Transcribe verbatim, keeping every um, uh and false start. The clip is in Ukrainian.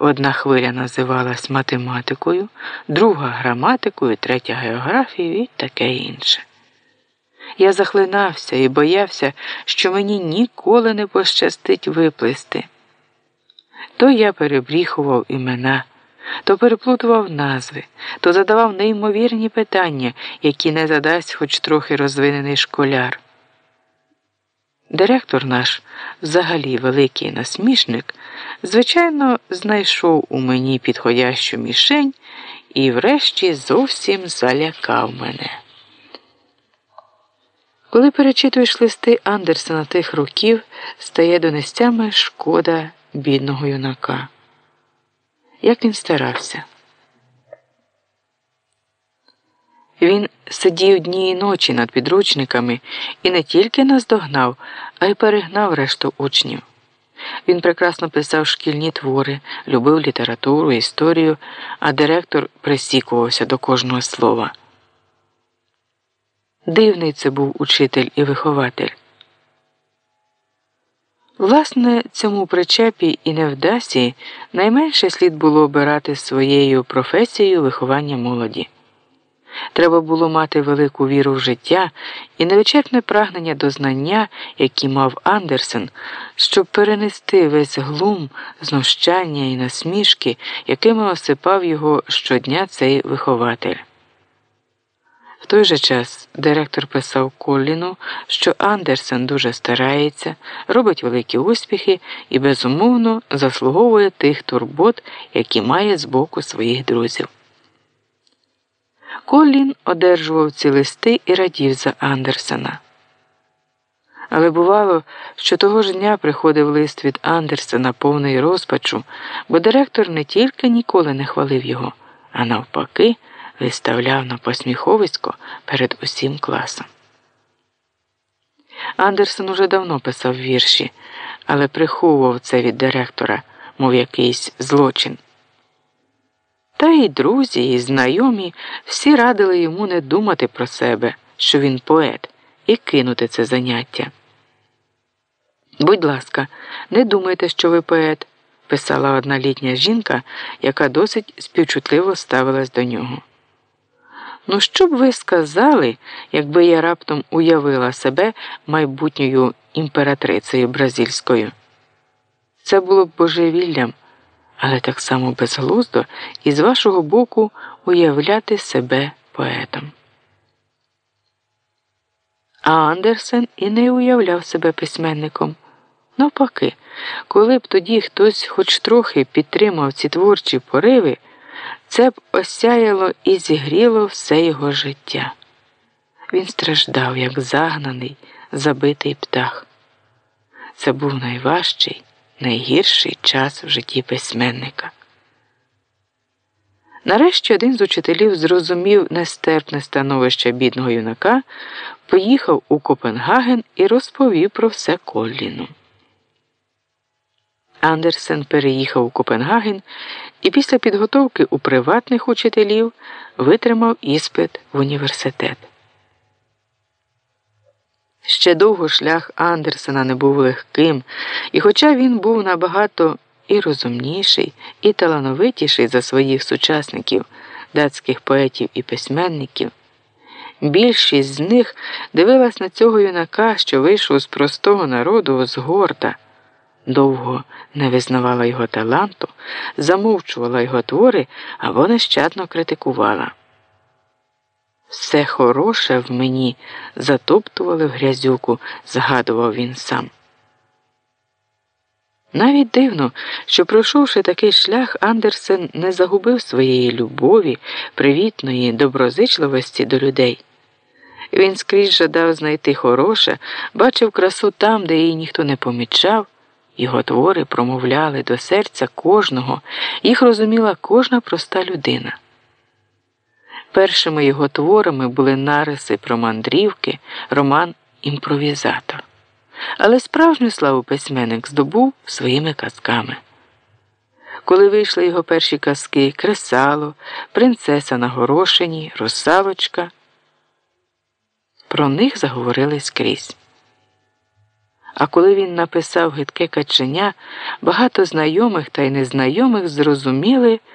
Одна хвиля називалась математикою, друга граматикою, третя географією і таке інше. Я захлинався і боявся, що мені ніколи не пощастить виплисти. То я перебріхував імена, то переплутував назви, то задавав неймовірні питання, які не задасть хоч трохи розвинений школяр. Директор наш, взагалі великий насмішник, звичайно, знайшов у мені підходящу мішень і врешті зовсім залякав мене. Коли перечитуєш листи Андерсена тих років, стає донестями шкода бідного юнака. Як він старався. Він сидів дні і ночі над підручниками і не тільки наздогнав, а й перегнав решту учнів. Він прекрасно писав шкільні твори, любив літературу, історію, а директор присікувався до кожного слова. Дивний це був учитель і вихователь. Власне, цьому причепі і невдасі найменше слід було обирати своєю професією виховання молоді. Треба було мати велику віру в життя і невичерпне прагнення до знання, які мав Андерсен, щоб перенести весь глум, знущання і насмішки, якими осипав його щодня цей вихователь. В той же час директор писав Колліну, що Андерсен дуже старається, робить великі успіхи і, безумовно, заслуговує тих турбот, які має з боку своїх друзів. Коллін одержував ці листи і радів за Андерсена. Але бувало, що того ж дня приходив лист від Андерсена повний розпачу, бо директор не тільки ніколи не хвалив його, а навпаки, виставляв на посміховисько перед усім класом. Андерсен уже давно писав вірші, але приховував це від директора, мов якийсь злочин. Та й друзі, і знайомі всі радили йому не думати про себе, що він поет, і кинути це заняття. «Будь ласка, не думайте, що ви поет», – писала одна літня жінка, яка досить співчутливо ставилась до нього. «Ну що б ви сказали, якби я раптом уявила себе майбутньою імператрицею бразильською? Це було б божевіллям, але так само безглуздо і з вашого боку уявляти себе поетом». А Андерсен і не уявляв себе письменником. Навпаки, коли б тоді хтось хоч трохи підтримав ці творчі пориви, це б осяяло і зігріло все його життя. Він страждав, як загнаний, забитий птах. Це був найважчий, найгірший час в житті письменника. Нарешті один з учителів зрозумів нестерпне становище бідного юнака, поїхав у Копенгаген і розповів про все Колліну. Андерсен переїхав у Копенгаген і після підготовки у приватних учителів витримав іспит в університет. Ще довго шлях Андерсена не був легким, і хоча він був набагато і розумніший, і талановитіший за своїх сучасників, датських поетів і письменників, більшість з них дивилась на цього юнака, що вийшов з простого народу, згорда, довго не визнавала його таланту, замовчувала його твори або нещадно критикувала. «Все хороше в мені затоптували в грязюку», – згадував він сам. Навіть дивно, що пройшовши такий шлях, Андерсен не загубив своєї любові, привітної доброзичливості до людей. Він скрізь жадав знайти хороше, бачив красу там, де її ніхто не помічав. Його твори промовляли до серця кожного, їх розуміла кожна проста людина. Першими його творами були нариси про мандрівки, роман «Імпровізатор». Але справжню славу письменник здобув своїми казками. Коли вийшли його перші казки «Кресало», «Принцеса на горошині», «Русалочка», про них заговорили скрізь. А коли він написав «Гидке каченя», багато знайомих та й незнайомих зрозуміли,